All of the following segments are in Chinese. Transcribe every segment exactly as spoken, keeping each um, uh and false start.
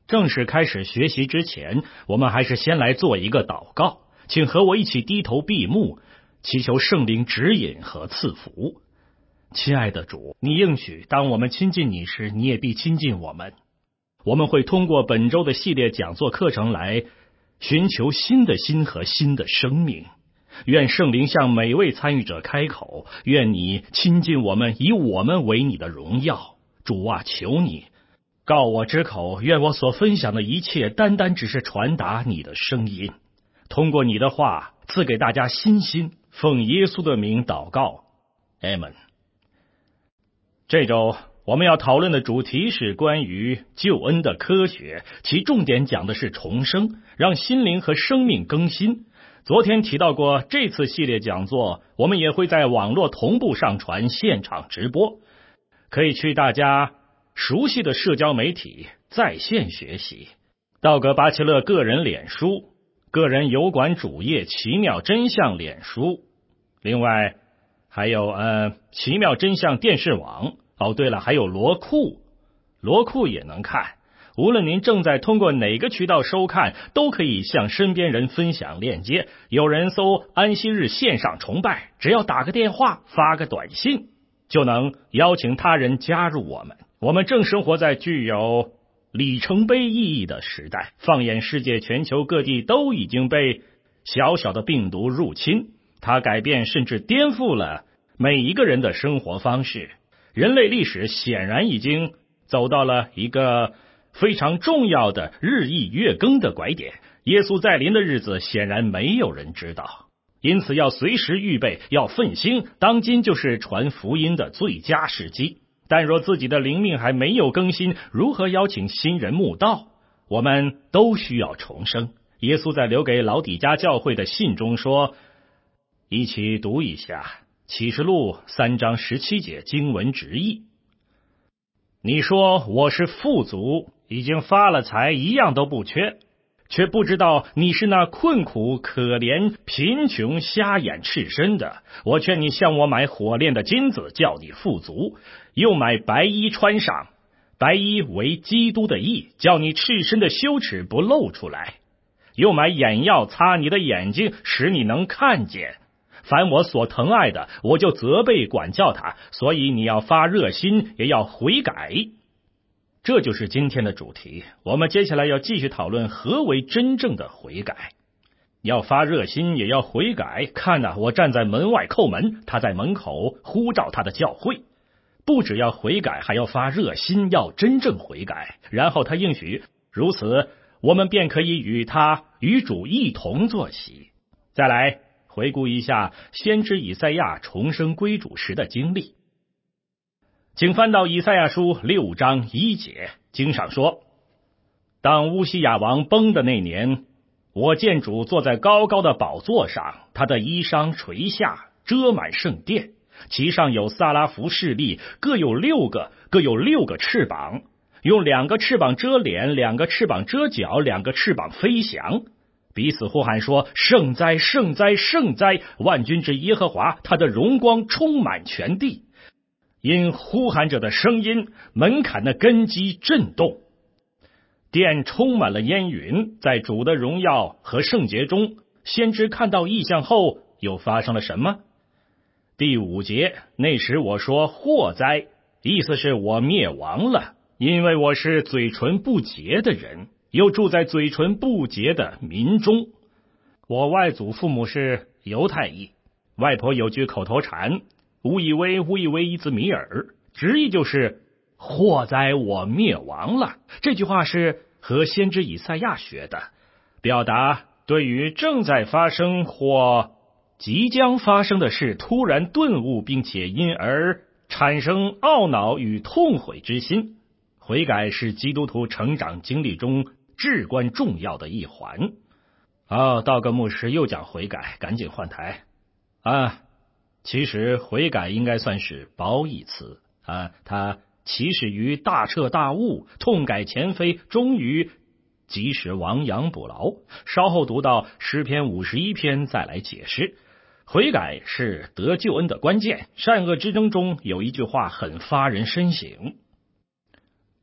正式开始学习之前，我们还是先来做一个祷告，请和我一起低头闭目，祈求圣灵指引和赐福。亲爱的主，你应许当我们亲近你时，你也必亲近我们。我们会通过本周的系列讲座课程来寻求新的心和新的生命。愿圣灵向每位参与者开口，愿你亲近我们，以我们为你的荣耀。主啊，求你告我之口，愿我所分享的一切单单只是传达你的声音，通过你的话赐给大家新心，奉耶稣的名祷告，阿们。这周我们要讨论的主题是关于救恩的科学，其重点讲的是重生，让心灵和生命更新。昨天提到过，这次系列讲座我们也会在网络同步上传现场直播，可以去大家熟悉的社交媒体在线学习。道格巴切勒个人脸书、个人油管主页奇妙真相脸书，另外还有呃奇妙真相电视网。哦，对了，还有罗库，罗库也能看。无论您正在通过哪个渠道收看，都可以向身边人分享链接。有人搜安息日线上崇拜，只要打个电话，发个短信，就能邀请他人加入我们。我们正生活在具有里程碑意义的时代，放眼世界，全球各地都已经被小小的病毒入侵，它改变甚至颠覆了每一个人的生活方式。人类历史显然已经走到了一个非常重要的日益月更的拐点，耶稣再临的日子显然没有人知道，因此要随时预备，要奋兴，当今就是传福音的最佳时机。但若自己的灵命还没有更新，如何邀请新人慕道？我们都需要重生。耶稣在留给老底嘉教会的信中说，一起读一下启示录三章十七节经文直译。你说我是富足，已经发了财，一样都不缺，却不知道你是那困苦可怜贫穷瞎眼赤身的。我劝你向我买火炼的金子，叫你富足，又买白衣穿上，白衣为基督的义，叫你赤身的羞耻不露出来，又买眼药擦你的眼睛，使你能看见。凡我所疼爱的，我就责备管教他，所以你要发热心，也要悔改。这就是今天的主题。我们接下来要继续讨论何为真正的悔改。要发热心，也要悔改。看啊，我站在门外叩门，他在门口呼召他的教会。不只要悔改，还要发热心，要真正悔改。然后他应许，如此我们便可以与他与主一同坐席。再来回顾一下先知以赛亚重生归主时的经历，请翻到以赛亚书六章一节，经上说，当乌西雅王崩的那年，我见主坐在高高的宝座上，他的衣裳垂下，遮满圣殿，其上有撒拉弗侍立，各有六个，各有六个翅膀，用两个翅膀遮脸，两个翅膀遮脚，两个翅膀飞翔，彼此呼喊说，圣哉，圣哉，圣哉，万军之耶和华，他的荣光充满全地。因呼喊者的声音，门槛的根基震动，殿充满了烟云。在主的荣耀和圣洁中，先知看到异象后，又发生了什么？第五节，那时我说，祸哉，意思是我灭亡了，因为我是嘴唇不洁的人，又住在嘴唇不洁的民中。我外祖父母是犹太裔，外婆有句口头禅，乌以威乌以威伊兹米尔，直译就是祸哉我灭亡了。这句话是和先知以赛亚学的，表达对于正在发生或即将发生的事突然顿悟，并且因而产生懊恼与痛悔之心。悔改是基督徒成长经历中至关重要的一环。哦，道格牧师又讲悔改，赶紧换台啊！其实悔改应该算是褒义词啊，它起始于大彻大悟，痛改前非，终于及时亡羊补牢。稍后读到诗篇五十一篇再来解释。悔改是得救恩的关键。善恶之争中有一句话很发人深省，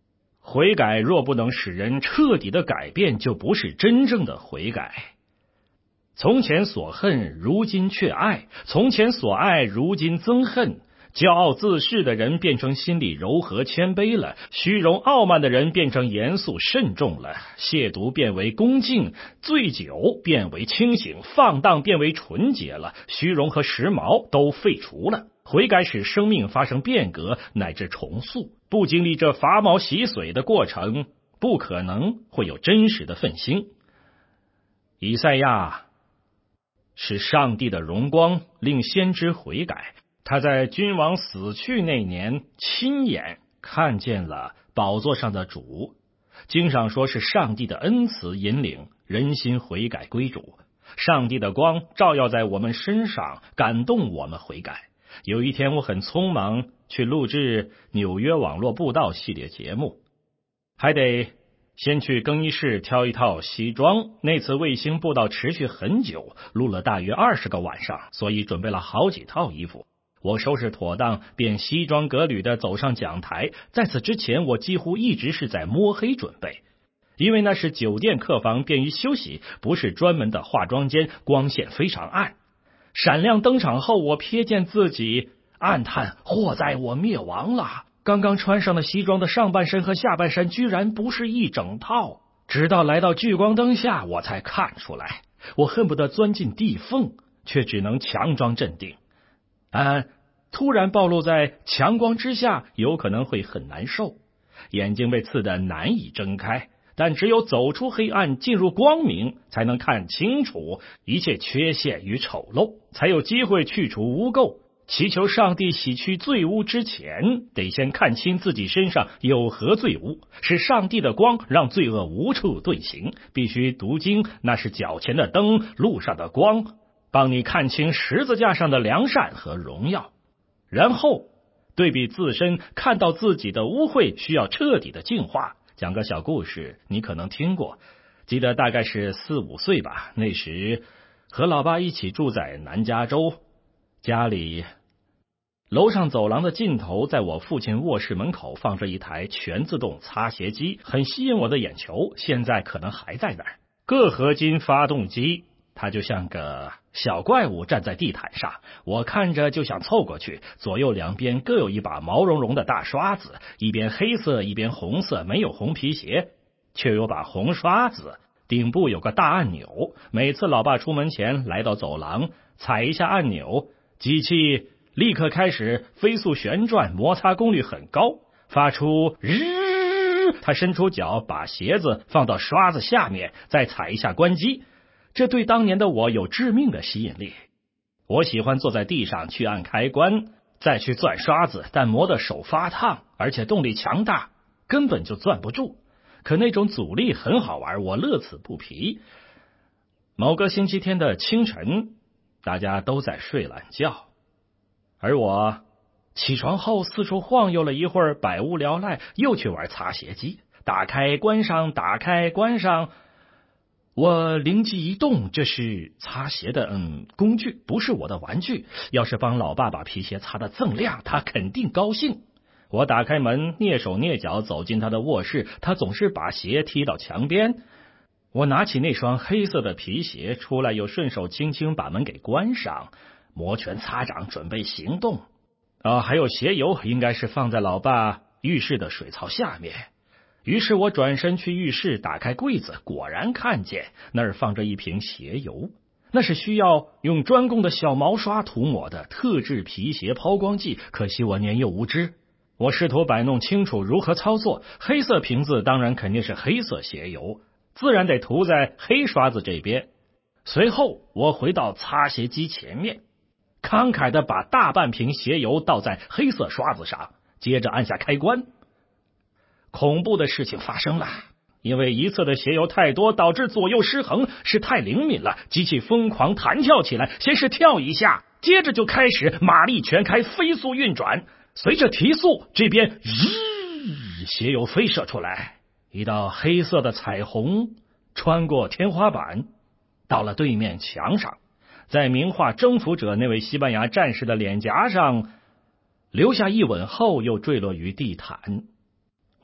悔改若不能使人彻底的改变，就不是真正的悔改。从前所恨，如今却爱；从前所爱，如今憎恨。骄傲自恃的人变成心里柔和谦卑了，虚荣傲慢的人变成严肃慎重了，亵渎变为恭敬，醉酒变为清醒，放荡变为纯洁了，虚荣和时髦都废除了。悔改使生命发生变革乃至重塑，不经历这伐毛洗髓的过程，不可能会有真实的奋兴。以赛亚是上帝的荣光令先知悔改，他在君王死去那年亲眼看见了宝座上的主。经上说是上帝的恩慈引领人心悔改归主，上帝的光照耀在我们身上，感动我们悔改。有一天我很匆忙去录制纽约网络布道系列节目，还得先去更衣室挑一套西装。那次卫星布道持续很久，录了大约二十个晚上，所以准备了好几套衣服。我收拾妥当，便西装革履地走上讲台。在此之前，我几乎一直是在摸黑准备，因为那是酒店客房，便于休息，不是专门的化妆间，光线非常暗。闪亮登场后，我瞥见自己，暗叹祸哉我灭亡了。刚刚穿上的西装的上半身和下半身居然不是一整套，直到来到聚光灯下我才看出来。我恨不得钻进地缝，却只能强装镇定。嗯，突然暴露在强光之下，有可能会很难受，眼睛被刺得难以睁开，但只有走出黑暗，进入光明，才能看清楚一切缺陷与丑陋，才有机会去除污垢。祈求上帝洗去罪污之前，得先看清自己身上有何罪污，是上帝的光让罪恶无处遁形。必须读经，那是脚前的灯，路上的光，帮你看清十字架上的良善和荣耀。然后对比自身，看到自己的污秽需要彻底的净化。讲个小故事，你可能听过，记得大概是四五岁吧，那时和老爸一起住在南加州，家里楼上走廊的尽头，在我父亲卧室门口放着一台全自动擦鞋机，很吸引我的眼球，现在可能还在那儿。铬合金发动机，它就像个小怪物站在地毯上，我看着就想凑过去。左右两边各有一把毛茸茸的大刷子，一边黑色一边红色，没有红皮鞋，却有把红刷子，顶部有个大按钮。每次老爸出门前来到走廊，踩一下按钮，机器立刻开始飞速旋转，摩擦功率很高，发出日。他伸出脚把鞋子放到刷子下面，再踩一下关机。这对当年的我有致命的吸引力。我喜欢坐在地上去按开关，再去攥刷子，但磨得手发烫，而且动力强大，根本就攥不住。可那种阻力很好玩，我乐此不疲。某个星期天的清晨，大家都在睡懒觉，而我起床后四处晃悠了一会儿，百无聊赖，又去玩擦鞋机，打开关上，打开关上。我灵机一动，这是擦鞋的嗯工具，不是我的玩具。要是帮老爸把皮鞋擦得锃亮，他肯定高兴。我打开门，蹑手蹑脚走进他的卧室，他总是把鞋踢到墙边。我拿起那双黑色的皮鞋出来，又顺手轻轻把门给关上，摩拳擦掌准备行动。啊，还有鞋油应该是放在老爸浴室的水槽下面。于是我转身去浴室，打开柜子，果然看见那儿放着一瓶鞋油，那是需要用专供的小毛刷涂抹的特制皮鞋抛光剂，可惜我年幼无知。我试图摆弄清楚如何操作，黑色瓶子当然肯定是黑色鞋油，自然得涂在黑刷子这边。随后我回到擦鞋机前面，慷慨地把大半瓶鞋油倒在黑色刷子上，接着按下开关。恐怖的事情发生了，因为一侧的鞋油太多，导致左右失衡，是太灵敏了，机器疯狂弹跳起来，先是跳一下，接着就开始马力全开，飞速运转。随着提速，这边咦，鞋油飞射出来，一道黑色的彩虹穿过天花板，到了对面墙上，在名画征服者那位西班牙战士的脸颊上留下一吻后，又坠落于地毯。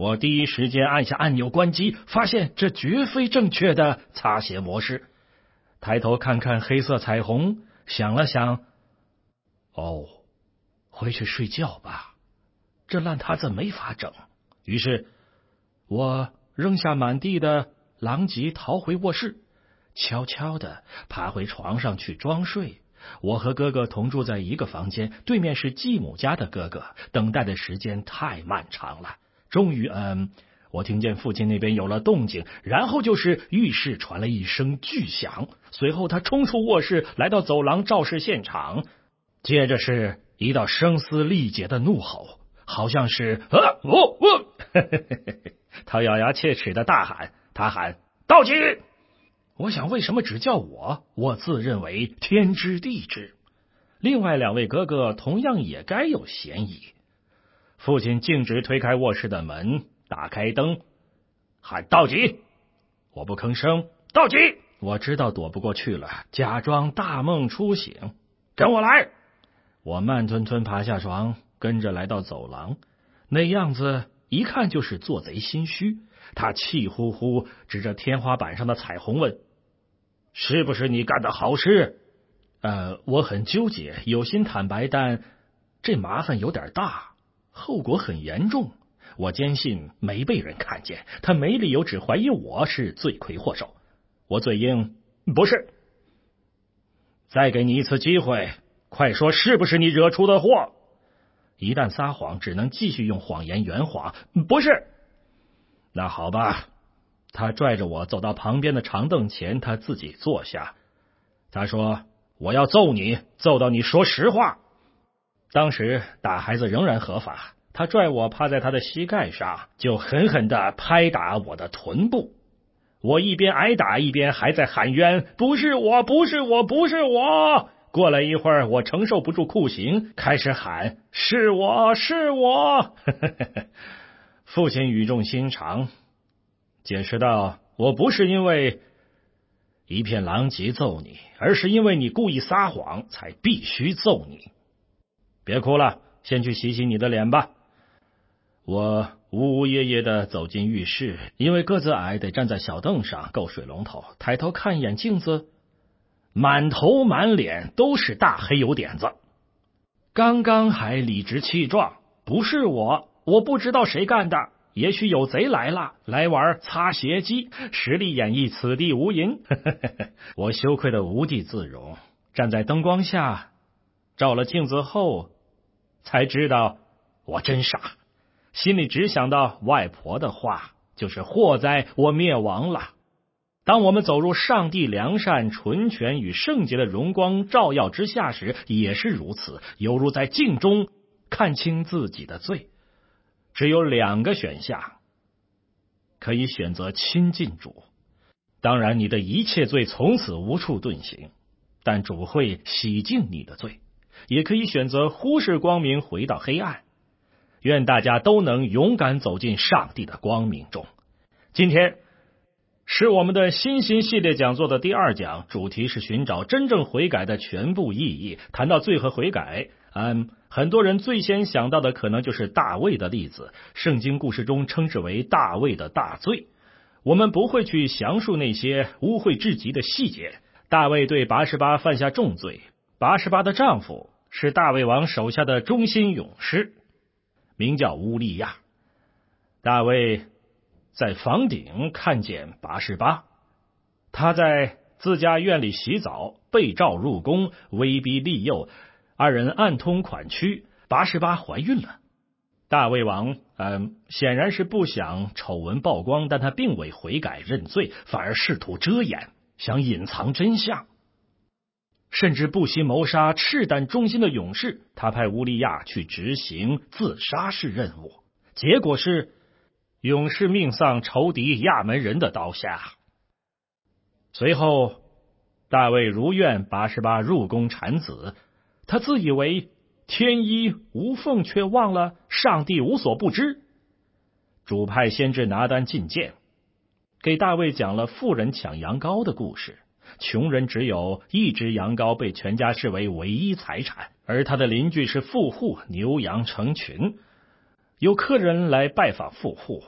我第一时间按下按钮关机，发现这绝非正确的擦鞋模式。抬头看看黑色彩虹，想了想，哦，回去睡觉吧，这烂摊子没法整。于是我扔下满地的狼藉，逃回卧室，悄悄地爬回床上去装睡。我和哥哥同住在一个房间，对面是继母家的哥哥，等待的时间太漫长了。终于，嗯，我听见父亲那边有了动静，然后就是浴室传了一声巨响，随后他冲出卧室，来到走廊肇事现场，接着是一道声嘶力竭的怒吼，好像是啊哦哦，他咬牙切齿的大喊，他喊道奇。我想为什么只叫我？我自认为天知地知，另外两位哥哥同样也该有嫌疑。父亲径直推开卧室的门，打开灯，喊道奇。我不吭声，道奇。我知道躲不过去了，假装大梦初醒，跟我来。我慢吞吞爬下床，跟着来到走廊，那样子一看就是做贼心虚。他气呼呼指着天花板上的彩虹问，是不是你干的好事？呃，我很纠结，有心坦白，但这麻烦有点大，后果很严重。我坚信没被人看见，他没理由只怀疑我是罪魁祸首。我嘴硬，不是。再给你一次机会，快说是不是你惹出的祸？一旦撒谎，只能继续用谎言圆谎。不是。那好吧。他拽着我走到旁边的长凳前，他自己坐下。他说，我要揍你，揍到你说实话。当时打孩子仍然合法，他拽我趴在他的膝盖上，就狠狠地拍打我的臀部。我一边挨打一边还在喊冤，不是我，不是我，不是我。过了一会儿，我承受不住酷刑，开始喊是我，是我。父亲语重心长解释道，我不是因为一片狼藉揍你，而是因为你故意撒谎才必须揍你。别哭了，先去洗洗你的脸吧。我呜呜咽咽地走进浴室，因为个子矮得站在小凳上够水龙头，抬头看一眼镜子，满头满脸都是大黑油点子。刚刚还理直气壮，不是我，我不知道谁干的，也许有贼来了，来玩擦鞋机，实力演绎此地无银。我羞愧得无地自容，站在灯光下照了镜子后才知道我真傻，心里只想到外婆的话，就是祸灾我灭亡了。当我们走入上帝良善、纯全与圣洁的荣光照耀之下时，也是如此，犹如在镜中看清自己的罪。只有两个选项，可以选择亲近主，当然你的一切罪从此无处遁形，但主会洗净你的罪。也可以选择忽视光明，回到黑暗。愿大家都能勇敢走进上帝的光明中。今天是我们的新新系列讲座的第二讲，主题是寻找真正悔改的全部意义。谈到罪和悔改，嗯，很多人最先想到的可能就是大卫的例子，圣经故事中称之为大卫的大罪。我们不会去详述那些污秽至极的细节。大卫对拔示巴犯下重罪，拔示巴的丈夫是大卫王手下的忠心勇士，名叫乌利亚。大卫在房顶看见拔示巴，他在自家院里洗澡，被召入宫，威逼利诱，二人暗通款曲，拔示巴怀孕了。大卫王嗯，显然是不想丑闻曝光，但他并未悔改认罪，反而试图遮掩，想隐藏真相，甚至不惜谋杀赤胆忠心的勇士。他派乌利亚去执行自杀式任务，结果是勇士命丧仇敌亚门人的刀下。随后大卫如愿拔示巴入宫产子，他自以为天衣无缝，却忘了上帝无所不知。主派先知拿单进谏，给大卫讲了富人抢羊羔的故事，穷人只有一只羊羔被全家视为唯一财产，而他的邻居是富户，牛羊成群。有客人来拜访富户，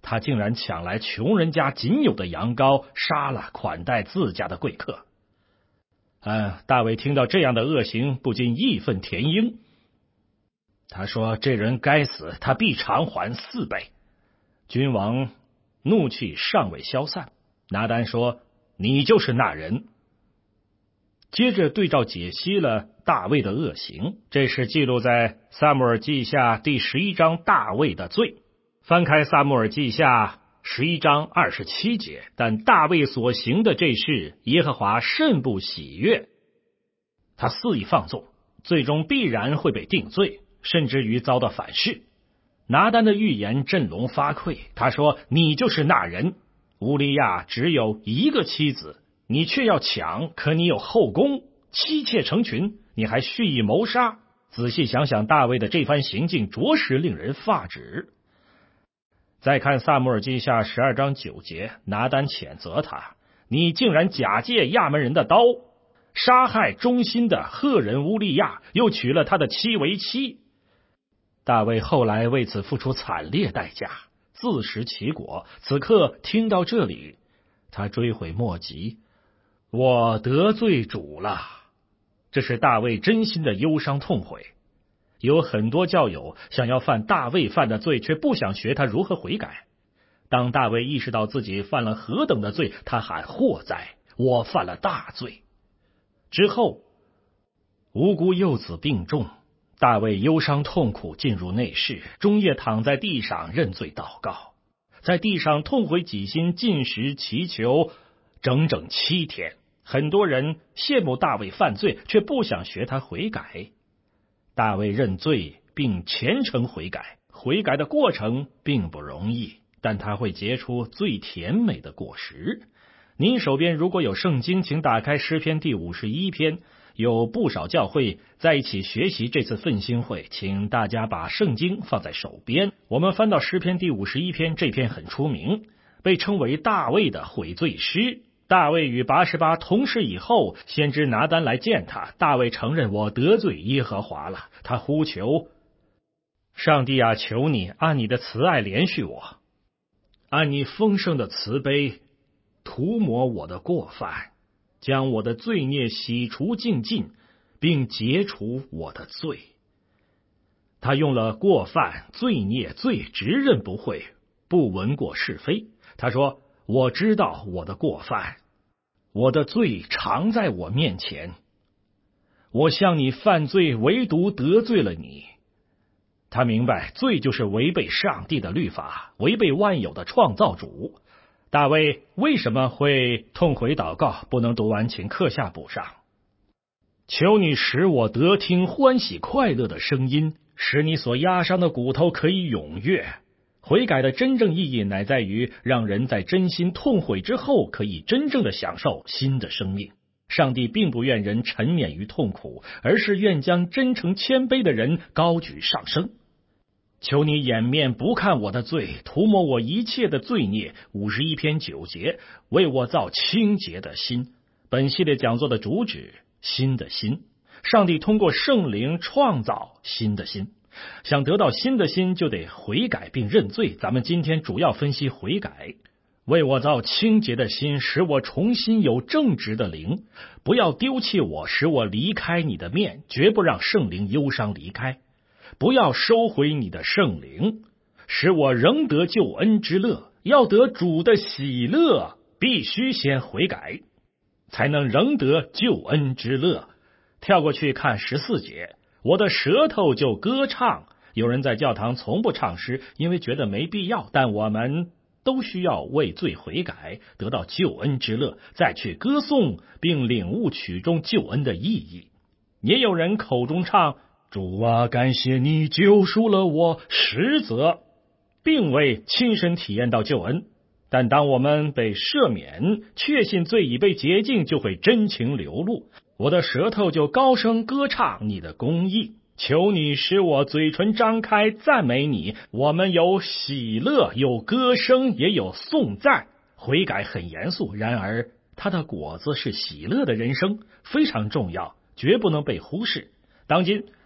他竟然抢来穷人家仅有的羊羔，杀了款待自家的贵客。嗯，大卫听到这样的恶行，不禁义愤填膺。他说：“这人该死，他必偿还四倍。”君王怒气尚未消散，拿单说：“你就是那人。”接着对照解析了大卫的恶行，这是记录在撒母耳记下第十一章大卫的罪。翻开撒母耳记下十一章二十七节，但大卫所行的这事，耶和华甚不喜悦，他肆意放纵，最终必然会被定罪，甚至于遭到反噬。拿单的预言振聋发聩，他说：“你就是那人。乌利亚只有一个妻子，你却要抢，可你有后宫，妻妾成群，你还蓄意谋杀。”仔细想想，大卫的这番行径着实令人发指。再看撒母耳记下十二章九节，拿单谴责他：“你竟然假借亚门人的刀，杀害忠心的赫人乌利亚，又娶了他的妻为妻。”大卫后来为此付出惨烈代价，自食其果。此刻听到这里，他追悔莫及，我得罪主了。这是大卫真心的忧伤痛悔。有很多教友想要犯大卫犯的罪，却不想学他如何悔改。当大卫意识到自己犯了何等的罪，他喊：“祸哉，我犯了大罪。”之后无辜幼子病重，大卫忧伤痛苦，进入内室，终夜躺在地上认罪祷告，在地上痛悔己心，进食祈求整整七天。很多人羡慕大卫犯罪，却不想学他悔改。大卫认罪并虔诚悔改，悔改的过程并不容易，但他会结出最甜美的果实。您手边如果有圣经，请打开诗篇第五十一篇，有不少教会在一起学习这次奋兴会，请大家把圣经放在手边。我们翻到诗篇第五十一篇，这篇很出名，被称为大卫的悔罪诗。大卫与拔示巴同事以后，先知拿单来见他，大卫承认：“我得罪耶和华了。”他呼求：“上帝啊，求你按你的慈爱怜恤我，按你丰盛的慈悲涂抹我的过犯，将我的罪孽洗除净尽，并解除我的罪。”他用了过犯、罪孽、罪，直认不讳，不闻过是非。他说：“我知道我的过犯，我的罪常在我面前。我向你犯罪，唯独得罪了你。”他明白罪就是违背上帝的律法，违背万有的创造主。大卫为什么会痛悔祷告？不能读完，请课下补上。求你使我得听欢喜快乐的声音，使你所压伤的骨头可以踊跃。悔改的真正意义乃在于让人在真心痛悔之后，可以真正的享受新的生命。上帝并不愿人沉湎于痛苦，而是愿将真诚谦卑的人高举上升。求你掩面不看我的罪，涂抹我一切的罪孽。五十一篇九节，为我造清洁的心。本系列讲座的主旨：新的心。上帝通过圣灵创造新的心。想得到新的心，就得悔改并认罪。咱们今天主要分析悔改。为我造清洁的心，使我重新有正直的灵。不要丢弃我，使我离开你的面，绝不让圣灵忧伤离开。不要收回你的圣灵，使我仍得救恩之乐。要得主的喜乐，必须先悔改，才能仍得救恩之乐。跳过去看十四节，我的舌头就歌唱。有人在教堂从不唱诗，因为觉得没必要，但我们都需要为罪悔改，得到救恩之乐，再去歌颂并领悟曲中救恩的意义。也有人口中唱：主啊，感谢你救赎了我，实则并未亲身体验到救恩。但当我们被赦免，确信罪已被洁净，就会真情流露。我的舌头就高声歌唱你的公义。求你使我嘴唇张开赞美你。我们有喜乐，有歌声，也有颂赞。悔改很严肃，然而它的果子是喜乐的人生，非常重要，绝不能被忽视。当今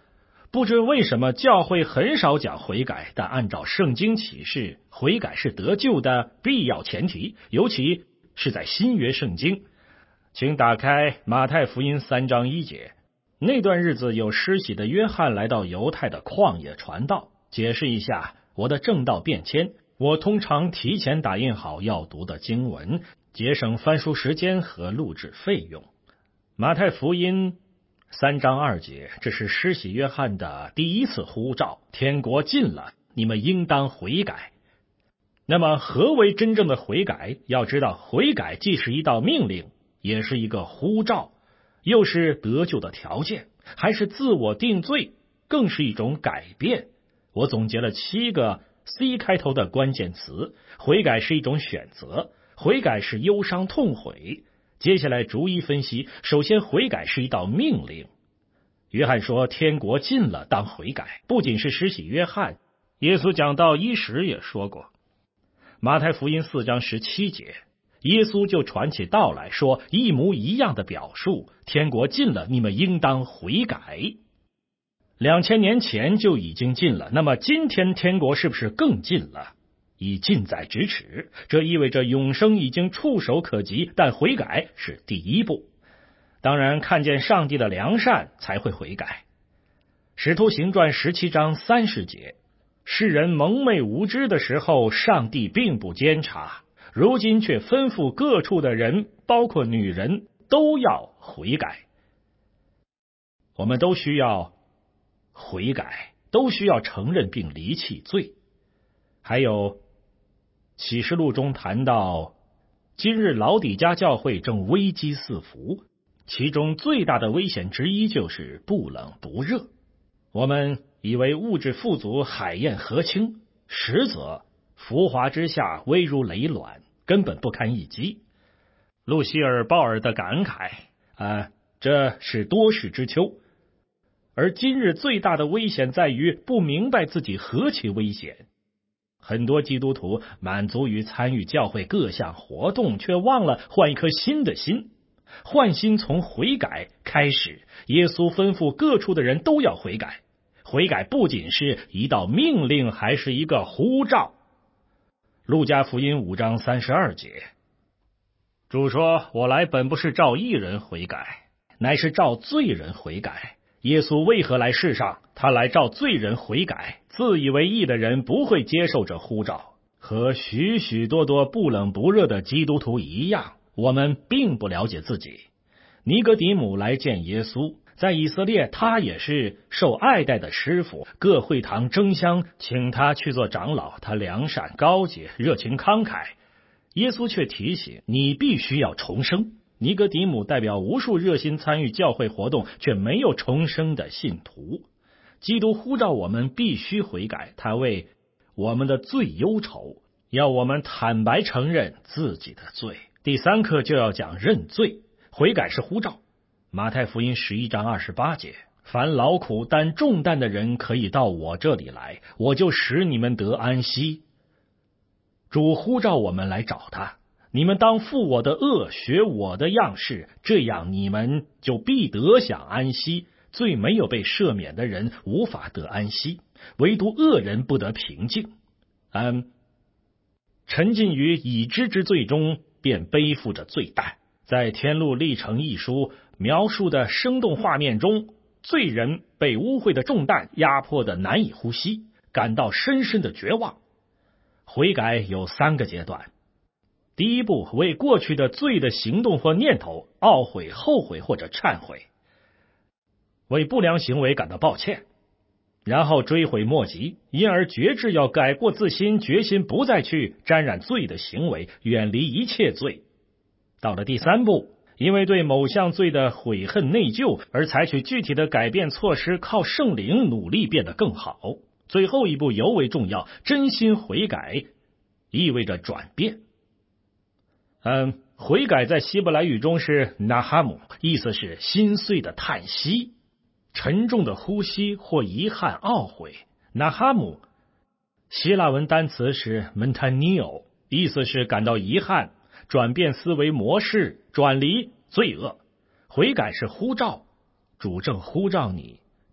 不知为什么教会很少讲悔改，但按照圣经启示，悔改是得救的必要前提，尤其是在新约圣经。请打开马太福音三章一节。那段日子有施洗的约翰来到犹太的旷野传道。解释一下我的正道变迁，我通常提前打印好要读的经文，节省翻书时间和录制费用。马太福音三章二节，这是施洗约翰的第一次呼召，天国近了，你们应当悔改。那么何为真正的悔改？要知道，悔改既是一道命令，也是一个呼召，又是得救的条件，还是自我定罪，更是一种改变。我总结了七个 C 开头的关键词：悔改是一种选择，悔改是忧伤痛悔。接下来逐一分析。首先，悔改是一道命令。约翰说天国近了，当悔改。不仅是施洗约翰，耶稣讲道伊始也说过。马太福音四章十七节，耶稣就传起道来说一模一样的表述：天国近了，你们应当悔改。两千年前就已经近了，那么今天天国是不是更近了？已近在咫尺，这意味着永生已经触手可及，但悔改是第一步。当然，看见上帝的良善才会悔改。使徒行传十七章三十节，世人蒙昧无知的时候，上帝并不监察，如今却吩咐各处的人，包括女人，都要悔改。我们都需要悔改，都需要承认并离弃罪。还有启示录中谈到，今日老底嘉教会正危机四伏，其中最大的危险之一就是不冷不热。我们以为物质富足，海晏河清，实则浮华之下危如累卵，根本不堪一击。路西尔鲍尔的感慨啊，这是多事之秋。而今日最大的危险在于不明白自己何其危险。很多基督徒满足于参与教会各项活动，却忘了换一颗新的心。换心从悔改开始，耶稣吩咐各处的人都要悔改。悔改不仅是一道命令，还是一个呼召。路加福音五章三十二节，主说：我来本不是召义人悔改，乃是召罪人悔改。耶稣为何来世上？他来召罪人悔改。自以为义的人不会接受这呼召，和许许多多不冷不热的基督徒一样，我们并不了解自己。尼哥底母来见耶稣，在以色列他也是受爱戴的师傅，各会堂争相请他去做长老，他良善高洁，热情慷慨。耶稣却提醒你必须要重生。尼哥底母代表无数热心参与教会活动却没有重生的信徒。基督呼召我们必须悔改，他为我们的罪忧愁，要我们坦白承认自己的罪。第三课就要讲认罪，悔改是呼召。马太福音十一章二十八节，凡劳苦担重担的人可以到我这里来，我就使你们得安息。主呼召我们来找他，你们当负我的恶，学我的样式，这样你们就必得享安息。罪没有被赦免的人无法得安息，唯独恶人不得平静。嗯，沉浸于已知之罪中，便背负着罪担。在《天路历程》一书描述的生动画面中，罪人被污秽的重担压迫得难以呼吸，感到深深的绝望。悔改有三个阶段。第一步，为过去的罪的行动或念头懊悔、后悔或者忏悔，为不良行为感到抱歉，然后追悔莫及，因而决志要改过自新，决心不再去沾染罪的行为，远离一切罪。到了第三步，因为对某项罪的悔恨内疚而采取具体的改变措施，靠圣灵努力变得更好。最后一步尤为重要，真心悔改意味着转变。嗯，悔改在希伯来语中是纳哈姆，意思是心碎的叹息，沉重的呼吸或遗憾、懊悔。纳哈姆希腊文单词是 mentanio， 意思是感到遗憾，转变思维模式，转离罪恶。悔改是呼召，主正呼召你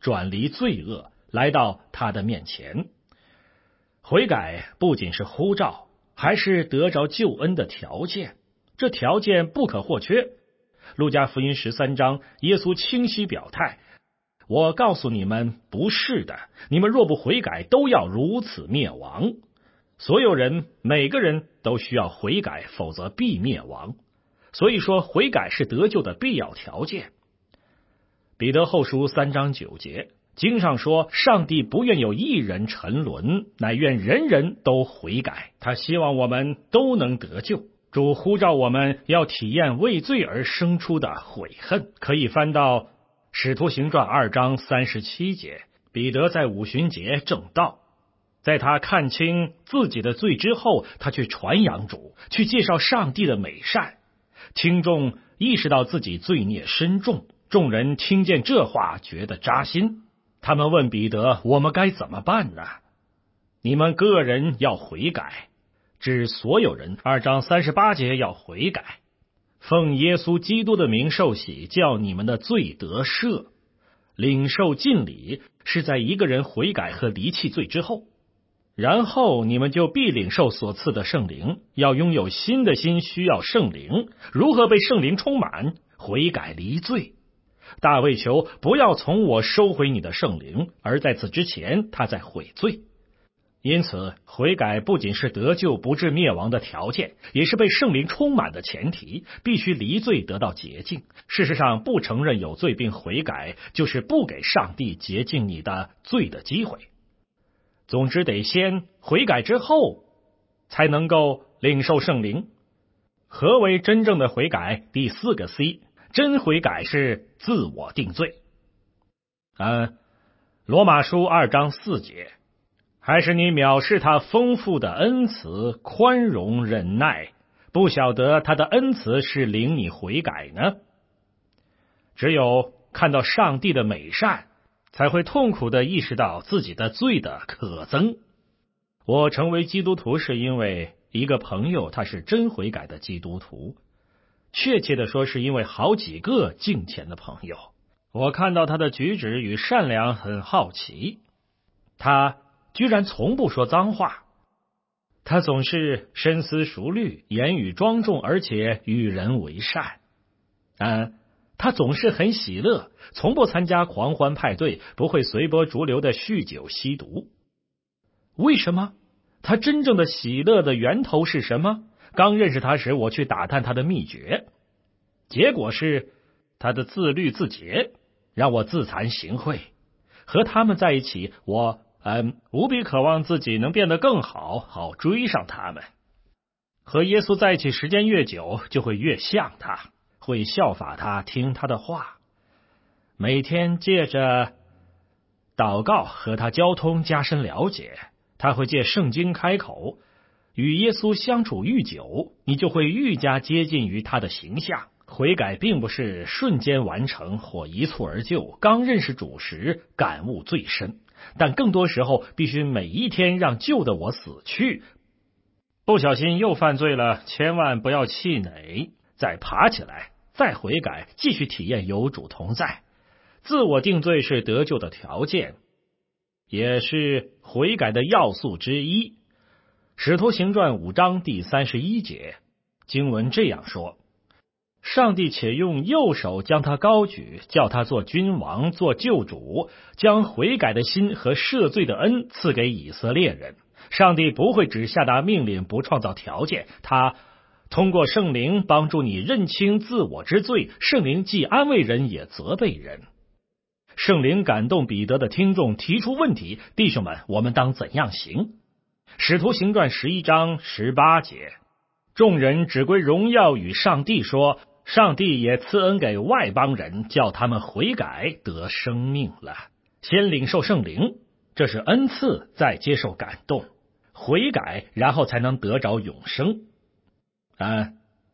转离罪恶，来到他的面前。悔改不仅是呼召，还是得着救恩的条件，这条件不可或缺。路加福音十三章，耶稣清晰表态，我告诉你们，不是的，你们若不悔改，都要如此灭亡。所有人，每个人都需要悔改，否则必灭亡。所以说，悔改是得救的必要条件。彼得后书三章九节，经上说，上帝不愿有一人沉沦，乃愿人人都悔改。他希望我们都能得救。主呼召我们要体验为罪而生出的悔恨。可以翻到使徒行传二章三十七节，彼得在五旬节正道，在他看清自己的罪之后，他去传扬主，去介绍上帝的美善。听众意识到自己罪孽深重，众人听见这话觉得扎心。他们问彼得，我们该怎么办呢？你们个人要悔改，指所有人。二章三十八节要悔改，奉耶稣基督的名受洗，叫你们的罪得赦。领受浸礼是在一个人悔改和离弃罪之后，然后你们就必领受所赐的圣灵。要拥有新的心，需要圣灵。如何被圣灵充满？悔改离罪。大卫求不要从我收回你的圣灵，而在此之前他在悔罪。因此悔改不仅是得救不致灭亡的条件，也是被圣灵充满的前提，必须离罪得到洁净。事实上，不承认有罪并悔改，就是不给上帝洁净你的罪的机会。总之得先悔改之后，才能够领受圣灵。何为真正的悔改？第四个 C， 真悔改是自我定罪。嗯，罗马书二章四节，还是你藐视他丰富的恩慈、宽容、忍耐，不晓得他的恩慈是领你悔改呢？只有看到上帝的美善，才会痛苦地意识到自己的罪的可憎。我成为基督徒是因为一个朋友，他是真悔改的基督徒，确切地说是因为好几个敬虔的朋友。我看到他的举止与善良很好奇，他居然从不说脏话，他总是深思熟虑，言语庄重，而且与人为善。嗯，他总是很喜乐，从不参加狂欢派对，不会随波逐流的酗酒吸毒。为什么？他真正的喜乐的源头是什么？刚认识他时，我去打探他的秘诀，结果是他的自律自节，让我自惭形秽。和他们在一起，我嗯无比渴望自己能变得更好，好追上他们。和耶稣在一起时间越久，就会越像他，会效法他，听他的话。每天借着祷告和他交通，加深了解。他会借圣经开口，与耶稣相处愈久，你就会愈加接近于他的形象。悔改并不是瞬间完成或一蹴而就，刚认识主时感悟最深，但更多时候必须每一天让旧的我死去。不小心又犯罪了，千万不要气馁，再爬起来，再悔改，继续体验有主同在。自我定罪是得救的条件，也是悔改的要素之一。使徒行传五章第三十一节，经文这样说：上帝且用右手将他高举，叫他做君王，做救主，将悔改的心和赦罪的恩赐给以色列人。上帝不会只下达命令，不创造条件，他通过圣灵帮助你认清自我之罪。圣灵既安慰人，也责备人。圣灵感动彼得的听众提出问题：弟兄们，我们当怎样行？使徒行传十一章十八节，众人只归荣耀与上帝说，上帝也赐恩给外邦人，叫他们悔改得生命了。先领受圣灵，这是恩赐，再接受感动，悔改，然后才能得着永生。啊，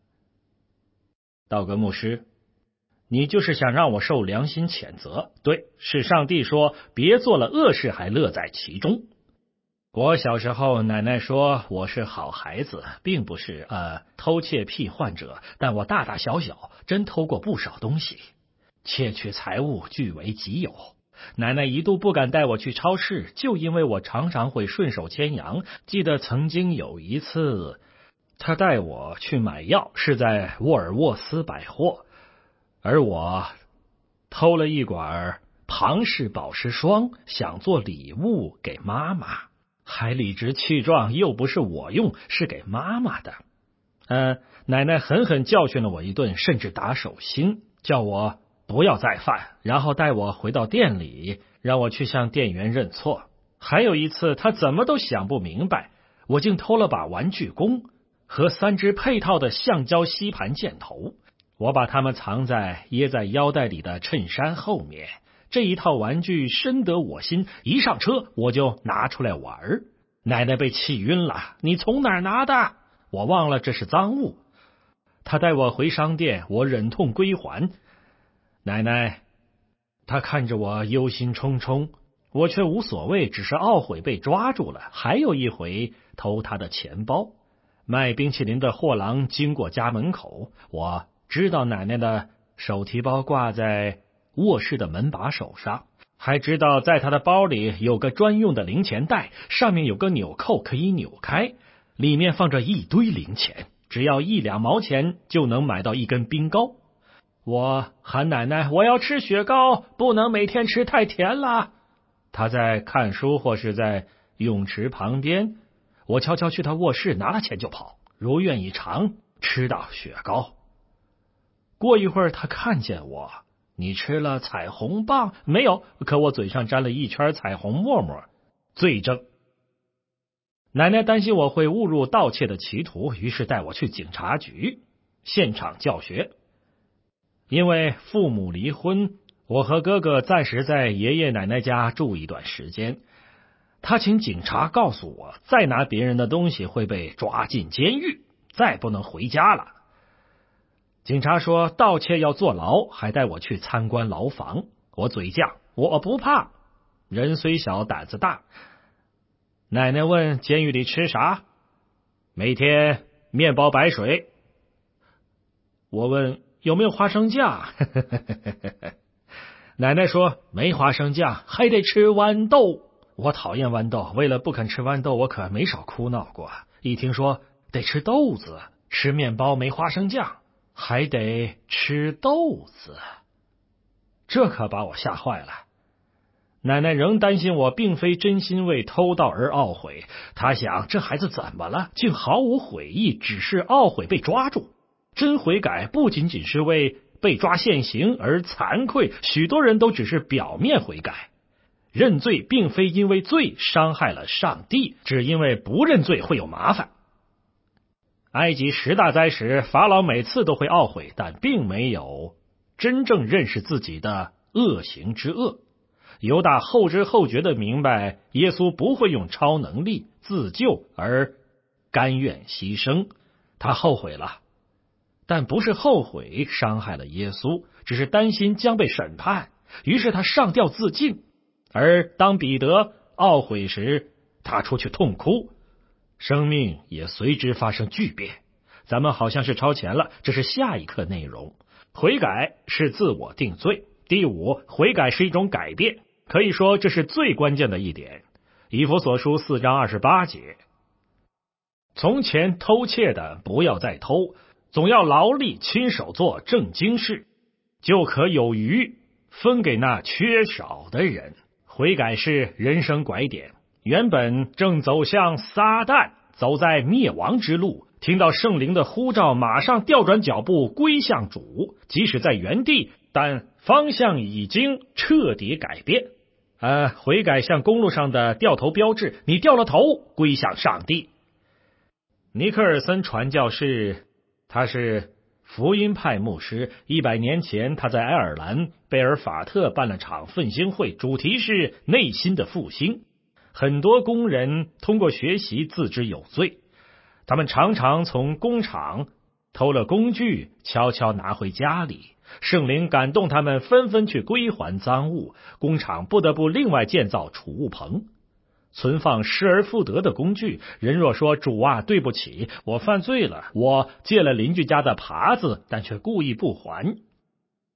道格牧师，你就是想让我受良心谴责？对，是上帝说别做了恶事还乐在其中。我小时候奶奶说我是好孩子，并不是呃偷窃癖患者，但我大大小小真偷过不少东西，窃取财物据为己有。 奶奶一度不敢带我去超市，就因为我常常会顺手牵羊。记得曾经有一次，她带我去买药，是在沃尔沃斯百货，而我偷了一管庞氏保湿霜，想做礼物给妈妈，还理直气壮，又不是我用，是给妈妈的。呃，奶奶狠狠教训了我一顿，甚至打手心，叫我不要再犯，然后带我回到店里，让我去向店员认错。还有一次，她怎么都想不明白，我竟偷了把玩具弓和三只配套的橡胶吸盘箭头，我把它们藏在掖在腰带里的衬衫后面。这一套玩具深得我心，一上车我就拿出来玩。奶奶被气晕了，你从哪儿拿的？我忘了这是赃物。她带我回商店，我忍痛归还。奶奶她看着我忧心忡忡，我却无所谓，只是懊悔被抓住了。还有一回偷她的钱包，卖冰淇淋的货郎经过家门口，我知道奶奶的手提包挂在卧室的门把手上，还知道在他的包里有个专用的零钱袋，上面有个纽扣可以扭开，里面放着一堆零钱，只要一两毛钱就能买到一根冰糕。我喊奶奶，我要吃雪糕，不能每天吃太甜了。他在看书或是在泳池旁边，我悄悄去他卧室拿了钱就跑，如愿以偿吃到雪糕。过一会儿他看见我，你吃了彩虹棒没有？可我嘴上沾了一圈彩虹沫沫，罪证。奶奶担心我会误入盗窃的歧途，于是带我去警察局现场教学。因为父母离婚，我和哥哥暂时在爷爷奶奶家住一段时间。他请警察告诉我，再拿别人的东西会被抓进监狱，再不能回家了。警察说盗窃要坐牢，还带我去参观牢房。我嘴犟，我不怕，人虽小胆子大。奶奶问监狱里吃啥？每天面包白水。我问有没有花生酱？奶奶说没花生酱，还得吃豌豆。我讨厌豌豆，为了不肯吃豌豆，我可没少哭闹过。一听说得吃豆子，吃面包没花生酱，还得吃豆子，这可把我吓坏了。奶奶仍担心我并非真心为偷盗而懊悔，她想这孩子怎么了，竟毫无悔意，只是懊悔被抓住。真悔改不仅仅是为被抓现行而惭愧，许多人都只是表面悔改。认罪并非因为罪伤害了上帝，只因为不认罪会有麻烦。埃及十大灾时，法老每次都会懊悔，但并没有真正认识自己的恶行之恶。犹大后知后觉地明白，耶稣不会用超能力自救而甘愿牺牲，他后悔了。但不是后悔伤害了耶稣，只是担心将被审判，于是他上吊自尽。而当彼得懊悔时，他出去痛哭，生命也随之发生巨变。咱们好像是超前了，这是下一课内容。悔改是自我定罪。第五，悔改是一种改变，可以说这是最关键的一点。以弗所书四章二十八节，从前偷窃的不要再偷，总要劳力亲手做正经事，就可有余分给那缺少的人。悔改是人生拐点，原本正走向撒旦，走在灭亡之路，听到圣灵的呼召，马上调转脚步归向主，即使在原地，但方向已经彻底改变。呃，悔改像公路上的掉头标志，你掉了头，归向上帝。尼克尔森传教士，他是福音派牧师。一百年前，他在爱尔兰贝尔法特办了场奋兴会，主题是内心的复兴。很多工人通过学习自知有罪，他们常常从工厂偷了工具，悄悄拿回家里。圣灵感动他们，纷纷去归还赃物，工厂不得不另外建造储物棚，存放失而复得的工具。人若说主啊，对不起，我犯罪了，我借了邻居家的耙子，但却故意不还，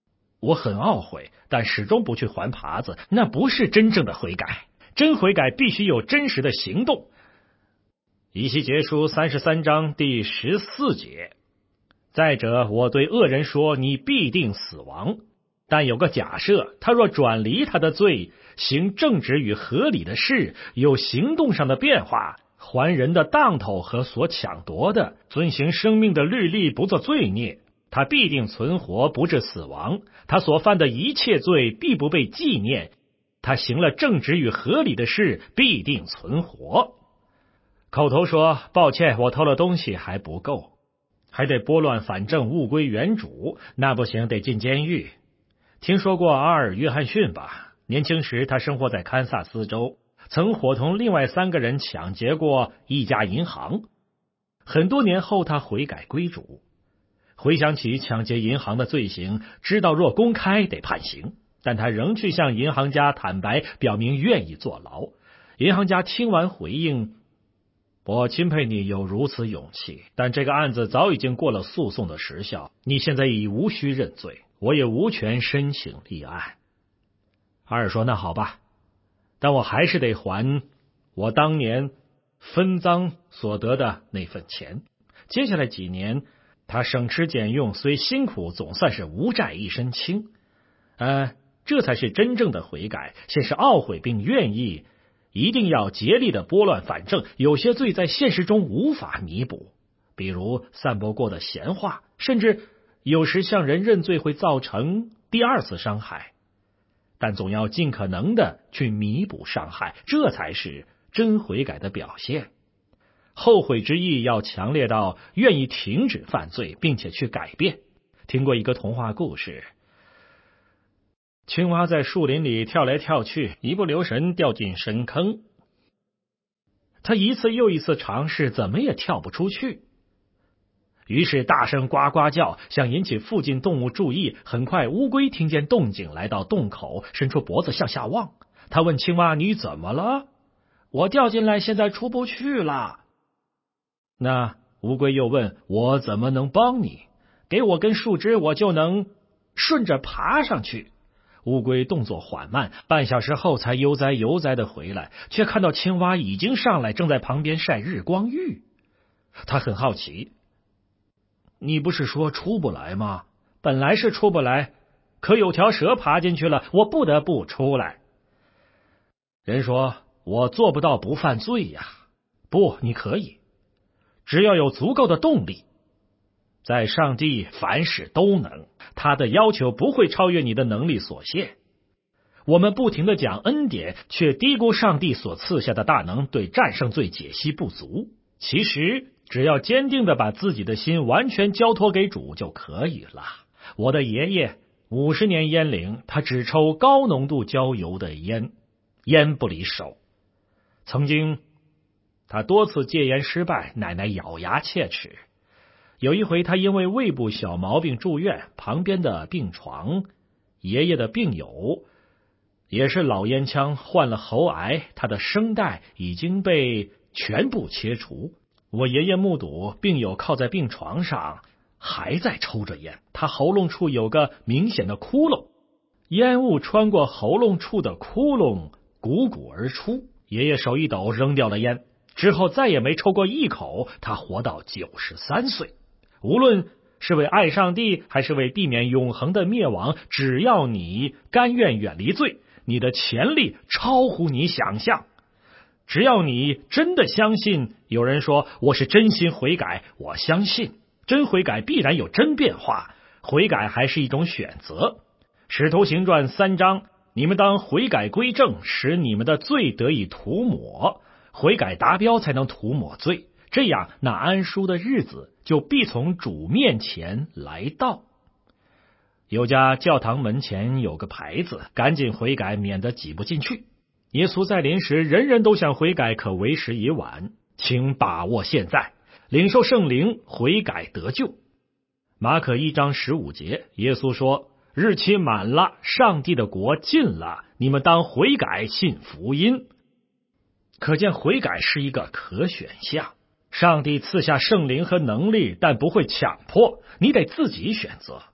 我很懊悔，但始终不去还耙子，那不是真正的悔改。真悔改必须有真实的行动。以西结书三十三章第十四节。再者，我对恶人说，你必定死亡。但有个假设，他若转离他的罪，行正直与合理的事，有行动上的变化，还人的当头和所抢夺的，遵行生命的律例，不做罪孽，他必定存活，不致死亡。他所犯的一切罪必不被纪念，他行了正直与合理的事，必定存活。口头说抱歉，我偷了东西还不够，还得拨乱反正，物归原主，那不行，得进监狱。听说过阿尔约翰逊吧？年轻时他生活在堪萨斯州，曾伙同另外三个人抢劫过一家银行。很多年后他悔改归主，回想起抢劫银行的罪行，知道若公开得判刑，但他仍去向银行家坦白，表明愿意坐牢。银行家听完回应，我钦佩你有如此勇气，但这个案子早已经过了诉讼的时效，你现在已无需认罪，我也无权申请立案。阿尔说，那好吧，但我还是得还我当年分赃所得的那份钱。接下来几年他省吃俭用，虽辛苦，总算是无债一身轻。呃，这才是真正的悔改，先是懊悔并愿意，一定要竭力的拨乱反正。有些罪在现实中无法弥补，比如散播过的闲话，甚至有时向人认罪会造成第二次伤害，但总要尽可能的去弥补伤害，这才是真悔改的表现。后悔之意要强烈到愿意停止犯罪，并且去改变。听过一个童话故事，青蛙在树林里跳来跳去，一不留神掉进深坑。他一次又一次尝试，怎么也跳不出去。于是大声呱呱叫，想引起附近动物注意。很快乌龟听见动静，来到洞口，伸出脖子向下望。他问青蛙，你怎么了？我掉进来，现在出不去了。那乌龟又问，我怎么能帮你？给我根树枝，我就能顺着爬上去。乌龟动作缓慢，半小时后才悠哉悠哉的回来，却看到青蛙已经上来，正在旁边晒日光浴。他很好奇，你不是说出不来吗？本来是出不来，可有条蛇爬进去了，我不得不出来。人说，我做不到不犯罪呀。不，你可以，只要有足够的动力。在上帝凡事都能，他的要求不会超越你的能力所限。我们不停地讲恩典，却低估上帝所赐下的大能，对战胜罪解析不足。其实只要坚定地把自己的心完全交托给主就可以了。我的爷爷五十年烟龄，他只抽高浓度焦油的烟，烟不离手。曾经他多次戒烟失败，奶奶咬牙切齿。有一回他因为胃部小毛病住院，旁边的病床爷爷的病友也是老烟枪，患了喉癌，他的声带已经被全部切除。我爷爷目睹病友靠在病床上还在抽着烟，他喉咙处有个明显的窟窿，烟雾穿过喉咙处的窟窿汩汩而出。爷爷手一抖，扔掉了烟，之后再也没抽过一口。他活到九十三岁。无论是为爱上帝，还是为避免永恒的灭亡，只要你甘愿远离罪，你的潜力超乎你想象。只要你真的相信，有人说我是真心悔改，我相信真悔改必然有真变化，悔改还是一种选择。使徒行传三章，你们当悔改归正，使你们的罪得以涂抹，悔改达标才能涂抹罪，这样那安舒的日子就必从主面前来到。有家教堂门前有个牌子，赶紧悔改，免得挤不进去。耶稣再临时，人人都想悔改，可为时已晚，请把握现在，领受圣灵，悔改得救。马可一章十五节，耶稣说，日期满了，上帝的国近了，你们当悔改，信福音。可见悔改是一个可选项，上帝赐下圣灵和能力，但不会强迫，你得自己选择。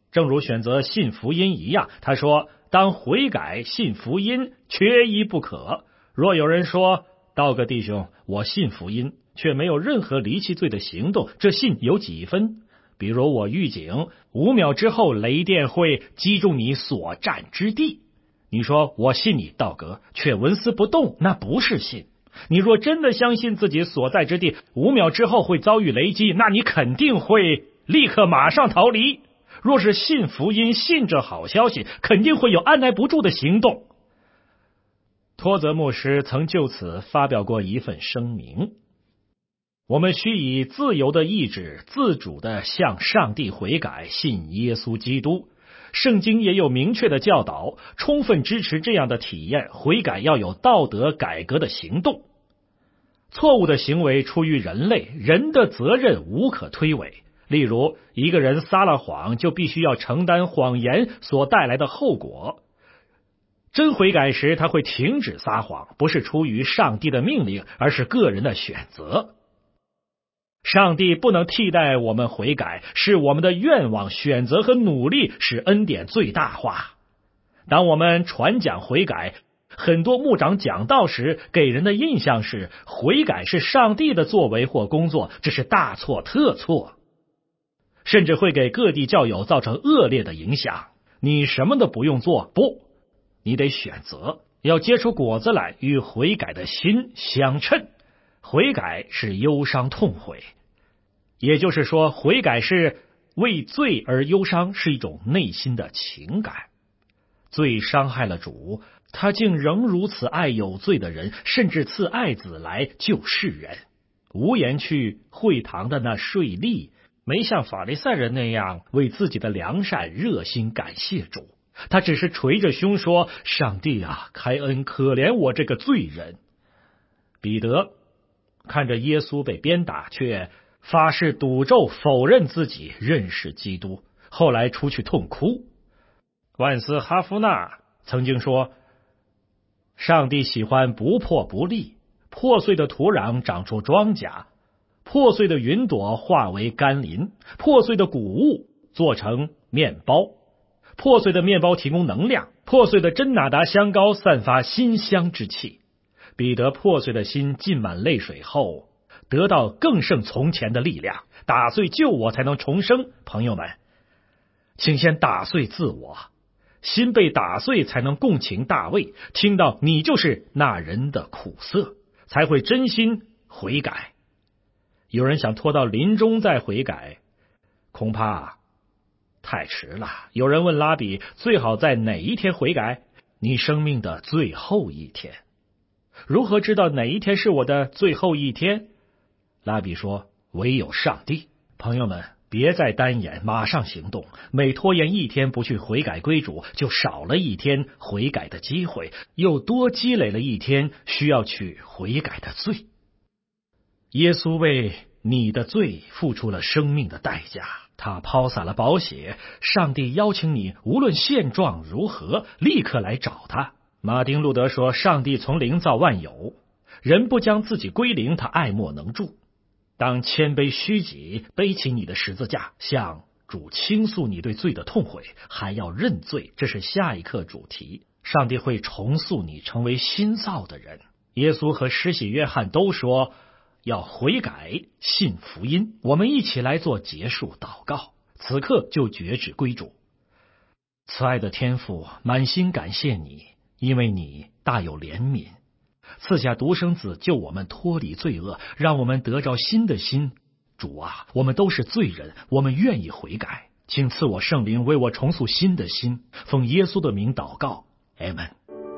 正如选择信福音一样，他说，当悔改信福音，缺一不可。若有人说，道哥弟兄，我信福音，却没有任何离弃罪的行动，这信有几分？比如我预警，五秒之后雷电会击中你所站之地。你说我信你，道哥，却纹丝不动，那不是信。你若真的相信自己所在之地五秒之后会遭遇雷击，那你肯定会立刻马上逃离。若是信福音，信着好消息，肯定会有按耐不住的行动。托泽牧师曾就此发表过一份声明：我们需以自由的意志自主地向上帝悔改，信耶稣基督。圣经也有明确的教导，充分支持这样的体验。悔改要有道德改革的行动。错误的行为出于人类，人的责任无可推诿。例如，一个人撒了谎，就必须要承担谎言所带来的后果。真悔改时，他会停止撒谎，不是出于上帝的命令，而是个人的选择。上帝不能替代我们悔改，是我们的愿望、选择和努力使恩典最大化。当我们传讲悔改，很多牧长讲道时给人的印象是悔改是上帝的作为或工作，这是大错特错，甚至会给各地教友造成恶劣的影响。你什么都不用做，不，你得选择，要结出果子来，与悔改的心相称。悔改是忧伤痛悔，也就是说，悔改是为罪而忧伤，是一种内心的情感。罪伤害了主，他竟仍如此爱有罪的人，甚至赐爱子来救世人。无言去会堂的那税吏，没像法利赛人那样为自己的良善热心感谢主，他只是捶着胸说，上帝啊，开恩可怜我这个罪人。彼得看着耶稣被鞭打，却发誓赌咒否认自己认识基督，后来出去痛哭。万斯哈夫纳曾经说，上帝喜欢不破不立，破碎的土壤长出庄稼，破碎的云朵化为甘霖，破碎的谷物做成面包，破碎的面包提供能量，破碎的真哪达香膏散发馨香之气。彼得破碎的心浸满泪水后，得到更胜从前的力量，打碎旧我才能重生。朋友们，请先打碎自我，心被打碎才能共情大卫，听到你就是那人的苦涩，才会真心悔改。有人想拖到临终再悔改，恐怕太迟了。有人问拉比，最好在哪一天悔改？你生命的最后一天。如何知道哪一天是我的最后一天？拉比说，唯有上帝。朋友们，别再单言，马上行动。每拖延一天不去悔改归主，就少了一天悔改的机会，又多积累了一天需要去悔改的罪。耶稣为你的罪付出了生命的代价，他抛洒了宝血。上帝邀请你，无论现状如何，立刻来找他。马丁路德说，上帝从零造万有，人不将自己归零，他爱莫能助。当谦卑虚己，背起你的十字架，向主倾诉你对罪的痛悔，还要认罪，这是下一课主题。上帝会重塑你，成为新造的人。耶稣和施洗约翰都说要悔改，信福音。我们一起来做结束祷告，此刻就决志归主。慈爱的天父，满心感谢你，因为你大有怜悯，赐下独生子救我们脱离罪恶，让我们得着新的心。主啊，我们都是罪人，我们愿意悔改，请赐我圣灵，为我重塑新的心。奉耶稣的名祷告，阿们。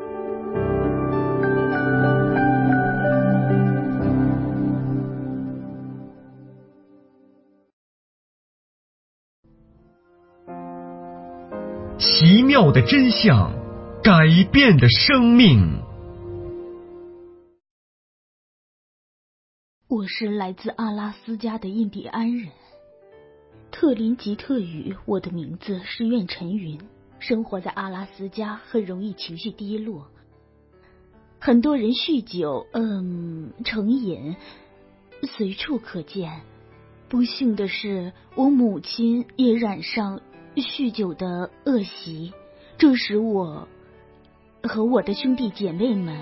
奇妙的真相，改变的生命。 我是来自阿拉斯加的印第安人，特林吉特语，我的名字是苑晨云。生活在阿拉斯加，很容易情绪低落。很多人酗酒，嗯，成瘾，随处可见。不幸的是，我母亲也染上酗酒的恶习，这使我和我的兄弟姐妹们，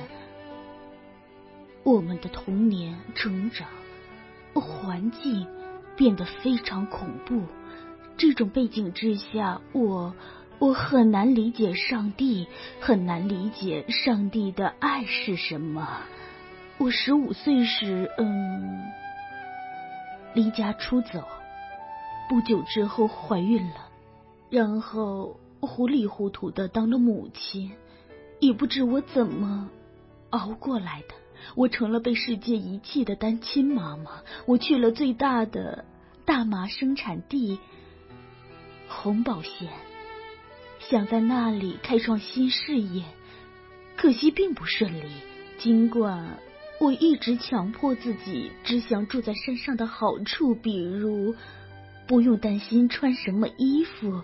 我们的童年成长环境变得非常恐怖。这种背景之下，我我很难理解上帝，很难理解上帝的爱是什么。我十五岁时，嗯，离家出走，不久之后怀孕了，然后糊里糊涂的当了母亲，也不知我怎么熬过来的。我成了被世界遗弃的单亲妈妈，我去了最大的大麻生产地红宝县，想在那里开创新事业，可惜并不顺利。尽管我一直强迫自己只想住在山上的好处，比如不用担心穿什么衣服，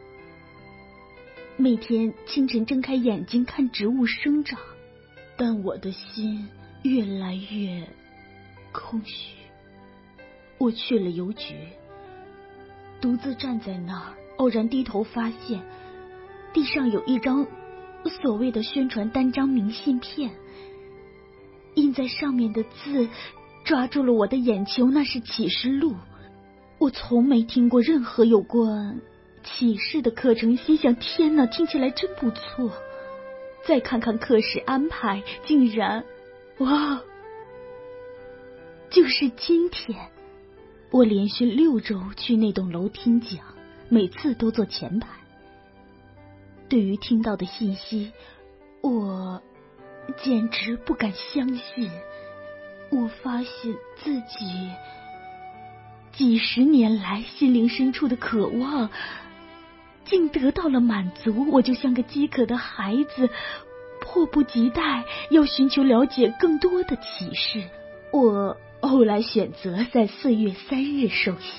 每天清晨睁开眼睛看植物生长，但我的心越来越空虚。我去了邮局，独自站在那儿，偶然低头发现地上有一张所谓的宣传单张明信片，印在上面的字抓住了我的眼球，那是启示录。我从没听过任何有关启示的课程，心想天哪，听起来真不错。再看看课时安排，竟然哇，就是今天。我连续六周去那栋楼听讲，每次都坐前排。对于听到的信息，我简直不敢相信。我发现自己几十年来心灵深处的渴望竟得到了满足。我就像个饥渴的孩子，迫不及待要寻求了解更多的启示。我后来选择在四月三日受洗。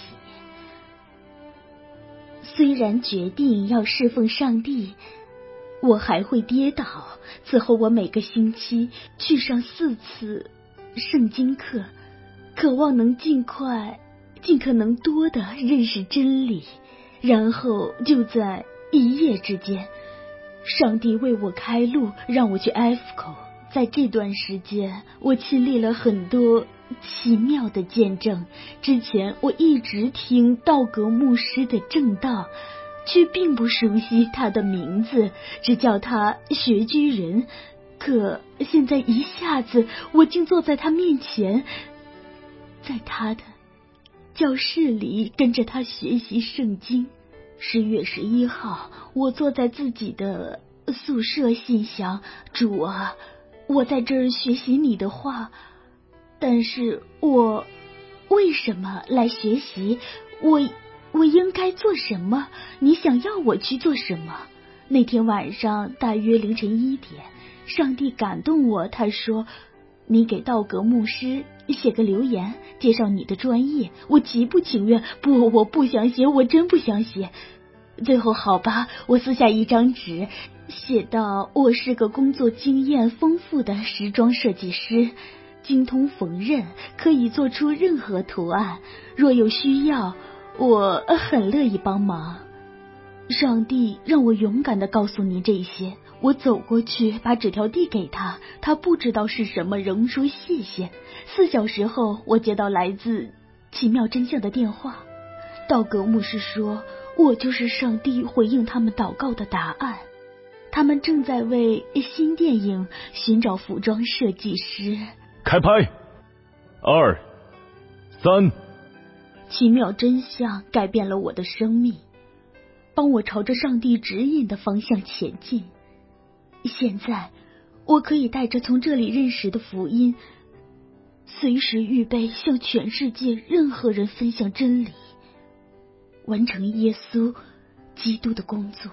虽然决定要侍奉上帝，我还会跌倒。此后我每个星期去上四次圣经课，渴望能尽快尽可能多的认识真理。然后就在一夜之间，上帝为我开路，让我去埃弗口。在这段时间，我经历了很多奇妙的见证。之前我一直听道格牧师的正道，却并不熟悉他的名字，只叫他学居人。可现在一下子，我竟坐在他面前，在他的教室里跟着他学习圣经。十月十一号，我坐在自己的宿舍，心想：主啊，我在这儿学习你的话，但是我为什么来学习？我我应该做什么？你想要我去做什么？那天晚上大约凌晨一点，上帝感动我，他说：你给道格牧师写个留言，介绍你的专业。我极不情愿，不，我不想写，我真不想写。最后好吧，我撕下一张纸，写道我是个工作经验丰富的时装设计师，精通缝纫，可以做出任何图案，若有需要，我很乐意帮忙。上帝让我勇敢地告诉您这些。我走过去把纸条递给他，他不知道是什么，仍说谢谢。四小时后，我接到来自奇妙真相的电话。道格牧师说，我就是上帝回应他们祷告的答案。他们正在为新电影寻找服装设计师。 开拍，二三。 奇妙真相改变了我的生命，帮我朝着上帝指引的方向前进。现在我可以带着从这里认识的福音，随时预备向全世界任何人分享真理，完成耶稣基督的工作。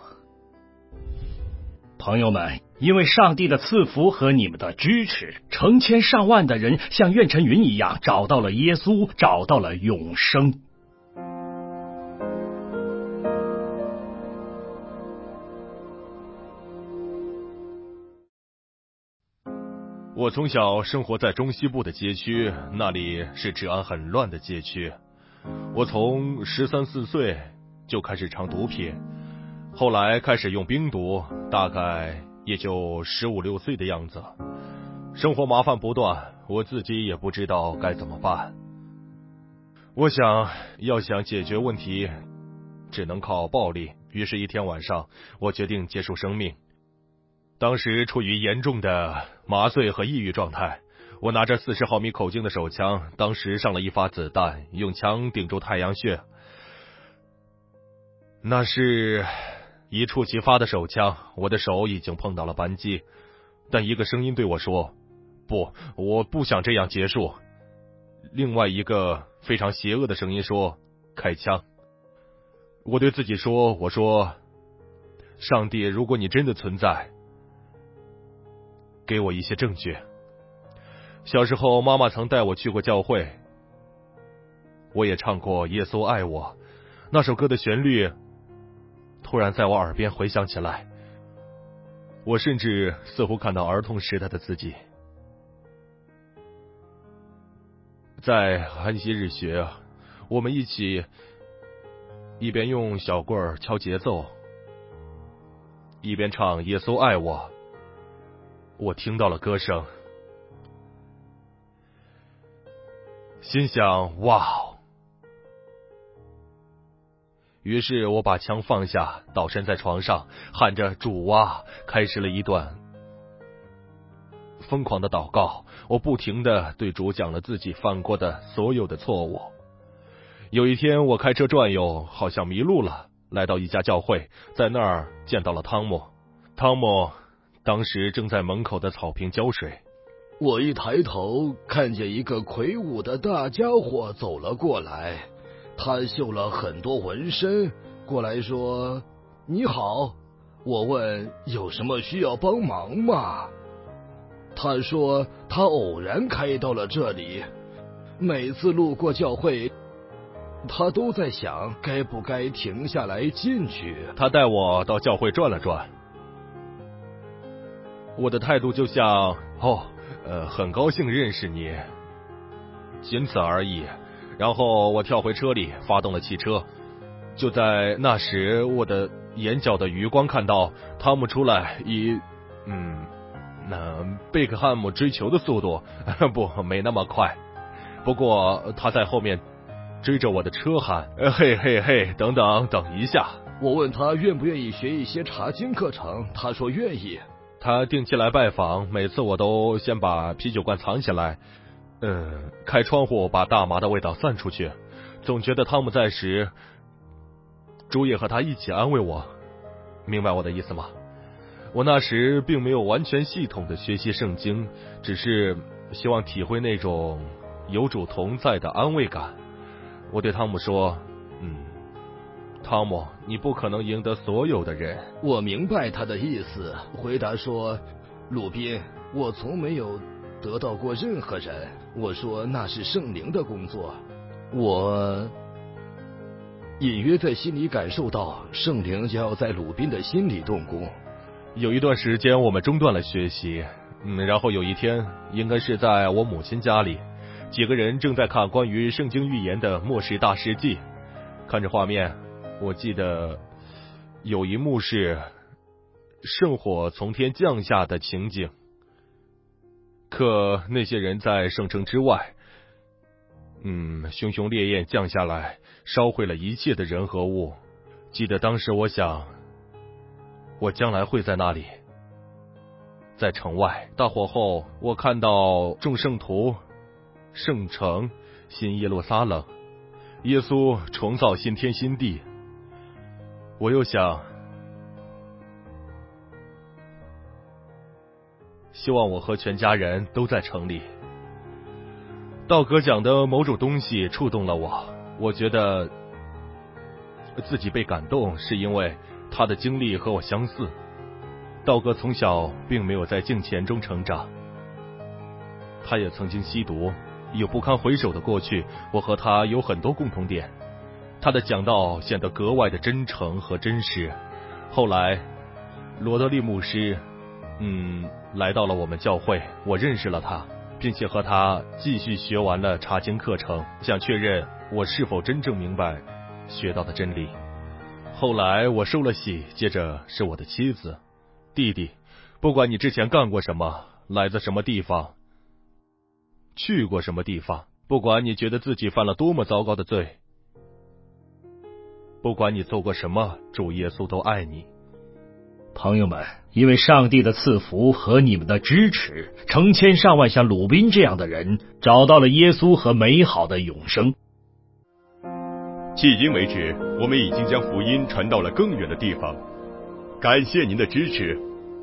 朋友们，因为上帝的赐福和你们的支持，成千上万的人像苑晨云一样找到了耶稣，找到了永生。 我从小生活在中西部的街区，那里是治安很乱的街区。我从十三四岁就开始尝毒品，后来开始用冰毒，大概也就十五六岁的样子。生活麻烦不断，我自己也不知道该怎么办。我想要想解决问题，只能靠暴力。于是，一天晚上，我决定结束生命。当时处于严重的麻醉和抑郁状态，我拿着四十毫米口径的手枪，当时上了一发子弹，用枪顶住太阳穴。那是一触即发的手枪，我的手已经碰到了扳机，但一个声音对我说：“不，我不想这样结束。”另外一个非常邪恶的声音说：“开枪。”我对自己说：“我说，上帝，如果你真的存在，给我一些证据。”小时候，妈妈曾带我去过教会，我也唱过《耶稣爱我》，那首歌的旋律突然在我耳边回响起来，我甚至似乎看到儿童时代的自己。在安息日学，我们一起一边用小棍儿敲节奏，一边唱《耶稣爱我》。我听到了歌声，心想哇！于是我把枪放下，倒身在床上，喊着主啊，开始了一段疯狂的祷告。我不停地对主讲了自己犯过的所有的错误。有一天我开车转悠，好像迷路了，来到一家教会，在那儿见到了汤姆。汤姆当时正在门口的草坪浇水。 我一抬头，看见一个魁梧的大家伙走了过来，他绣了很多纹身，过来说：“你好。”我问：“有什么需要帮忙吗？”他说他偶然开到了这里，每次路过教会，他都在想该不该停下来进去。 他带我到教会转了转，我的态度就像哦，呃，很高兴认识你，仅此而已。然后我跳回车里，发动了汽车。就在那时，我的眼角的余光看到汤姆出来，以嗯，那贝克汉姆追求的速度，不，没那么快。不过他在后面追着我的车喊：“嘿嘿嘿，等等，等一下！” 我问他愿不愿意学一些查经课程，他说愿意。 他定期来拜访，每次我都先把啤酒罐藏起来，嗯，开窗户把大麻的味道散出去。总觉得汤姆在时，主也和他一起安慰我，明白我的意思吗？我那时并没有完全系统的学习圣经，只是希望体会那种有主同在的安慰感。我对汤姆说：“嗯，汤姆，你不可能赢得所有的人。” 我明白他的意思，回答说：“鲁宾，我从没有得到过任何人。”我说那是圣灵的工作。我隐约在心里感受到圣灵将要在鲁宾的心里动工。 有一段时间我们中断了学习，嗯，然后有一天，应该是在我母亲家里，几个人正在看关于圣经预言的末世大事记。看着画面，我记得有一幕是圣火从天降下的情景，可那些人在圣城之外，嗯，熊熊烈焰降下来，烧毁了一切的人和物。记得当时我想，我将来会在那里，在城外。大火后，我看到众圣徒、圣城、新耶路撒冷，耶稣重造新天新地。我又想，希望我和全家人都在城里。道哥讲的某种东西触动了我，我觉得自己被感动，是因为他的经历和我相似。道哥从小并没有在敬虔中成长，他也曾经吸毒，有不堪回首的过去。我和他有很多共同点，他的讲道显得格外的真诚和真实。后来罗德利牧师嗯，来到了我们教会，我认识了他，并且和他继续学完了查经课程，想确认我是否真正明白学到的真理。 后来我受了洗，接着是我的妻子。弟弟，不管你之前干过什么，来自什么地方，去过什么地方，不管你觉得自己犯了多么糟糕的罪，不管你做过什么，主耶稣都爱你。 朋友们，因为上帝的赐福和你们的支持，成千上万像鲁宾这样的人找到了耶稣和美好的永生。 迄今为止，我们已经将福音传到了更远的地方，感谢您的支持。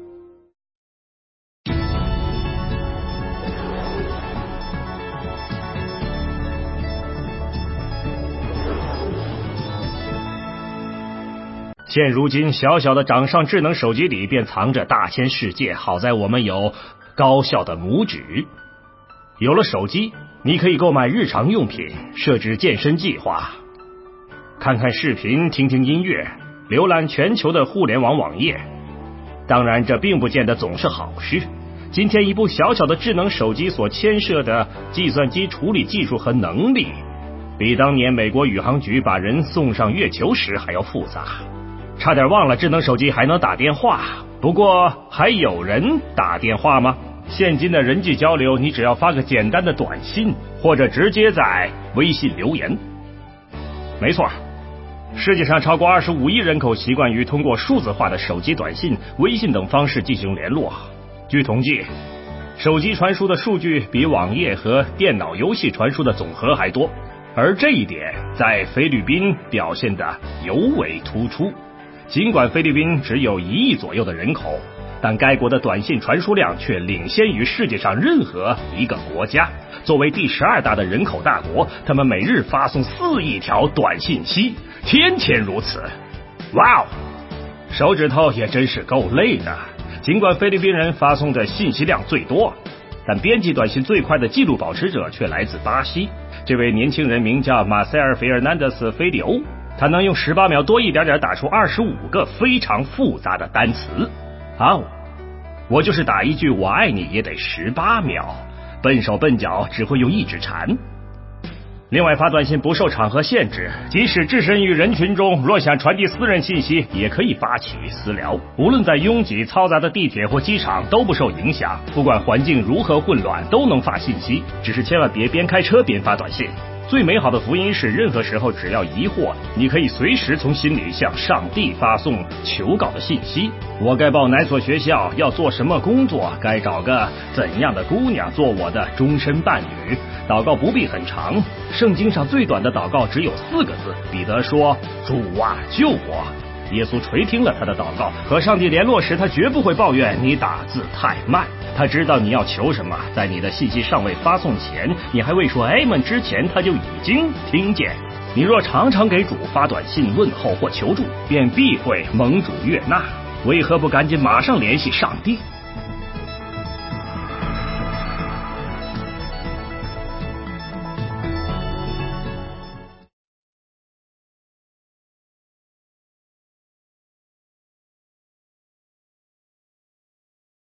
现如今，小小的掌上智能手机里便藏着大千世界。好在我们有高效的拇指。有了手机，你可以购买日常用品，设置健身计划，看看视频，听听音乐，浏览全球的互联网网页。当然，这并不见得总是好事。今天，一部小小的智能手机所牵涉的计算机处理技术和能力，比当年美国宇航局把人送上月球时还要复杂。差点忘了，智能手机还能打电话。不过，还有人打电话吗？现今的人际交流，你只要发个简单的短信，或者直接在微信留言。没错，世界上超过二十五亿人口习惯于通过数字化的手机短信、微信等方式进行联络。据统计，手机传输的数据比网页和电脑游戏传输的总和还多，而这一点在菲律宾表现得尤为突出。尽管菲律宾只有一亿左右的人口，但该国的短信传输量却领先于世界上任何一个国家。作为第十二大的人口大国，他们每日发送四亿条短信息，天天如此。哇哦，手指头也真是够累的。尽管菲律宾人发送的信息量最多，但编辑短信最快的纪录保持者却来自巴西。这位年轻人名叫马塞尔·费尔南德斯·菲利欧，他能用十八秒多一点点打出二十五个非常复杂的单词。哦，我就是打一句我爱你也得十八秒，笨手笨脚只会用一指禅。另外，发短信不受场合限制，即使置身于人群中，若想传递私人信息，也可以发起私聊。无论在拥挤嘈杂的地铁或机场，都不受影响。不管环境如何混乱，都能发信息，只是千万别边开车边发短信。最美好的福音是，任何时候只要疑惑，你可以随时从心里向上帝发送求稿的信息。我该报哪所学校？要做什么工作？该找个怎样的姑娘做我的终身伴侣？祷告不必很长，圣经上最短的祷告只有四个字。彼得说：“主啊，救我！”耶稣垂听了他的祷告，和上帝联络时，他绝不会抱怨你打字太慢。他知道你要求什么，在你的信息尚未发送前，你还未说 Amen 之前，他就已经听见。你若常常给主发短信问候或求助，便必会蒙主悦纳。为何不赶紧马上联系上帝？